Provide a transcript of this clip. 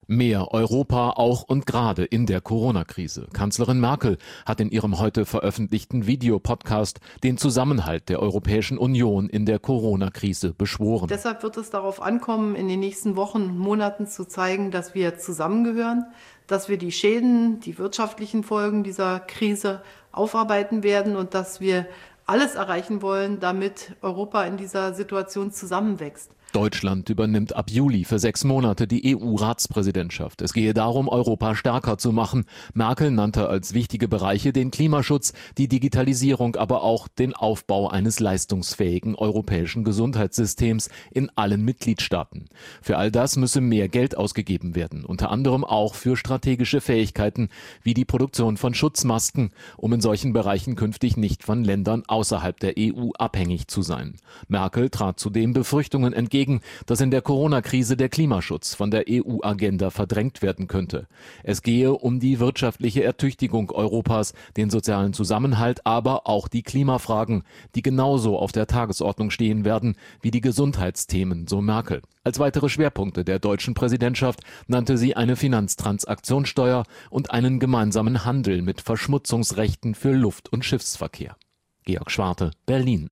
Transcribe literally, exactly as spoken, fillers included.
Mehr Europa auch und gerade in der Corona-Krise. Kanzlerin Merkel hat in ihrem heute veröffentlichten Videopodcast den Zusammenhalt der Europäischen Union in der Corona-Krise beschworen. Deshalb wird es darauf ankommen, in den nächsten Wochen und Monaten zu zeigen, dass wir zusammengehören, dass wir die Schäden, die wirtschaftlichen Folgen dieser Krise aufarbeiten werden und dass wir alles erreichen wollen, damit Europa in dieser Situation zusammenwächst. Deutschland übernimmt ab Juli für sechs Monate die E U-Ratspräsidentschaft. Es gehe darum, Europa stärker zu machen. Merkel nannte als wichtige Bereiche den Klimaschutz, die Digitalisierung, aber auch den Aufbau eines leistungsfähigen europäischen Gesundheitssystems in allen Mitgliedstaaten. Für all das müsse mehr Geld ausgegeben werden, unter anderem auch für strategische Fähigkeiten wie die Produktion von Schutzmasken, um in solchen Bereichen künftig nicht von Ländern außerhalb der E U abhängig zu sein. Merkel trat zudem Befürchtungen entgegen, dass in der Corona-Krise der Klimaschutz von der E U-Agenda verdrängt werden könnte. Es gehe um die wirtschaftliche Ertüchtigung Europas, den sozialen Zusammenhalt, aber auch die Klimafragen, die genauso auf der Tagesordnung stehen werden wie die Gesundheitsthemen, so Merkel. Als weitere Schwerpunkte der deutschen Präsidentschaft nannte sie eine Finanztransaktionssteuer und einen gemeinsamen Handel mit Verschmutzungsrechten für Luft- und Schiffsverkehr. Georg Schwarte, Berlin.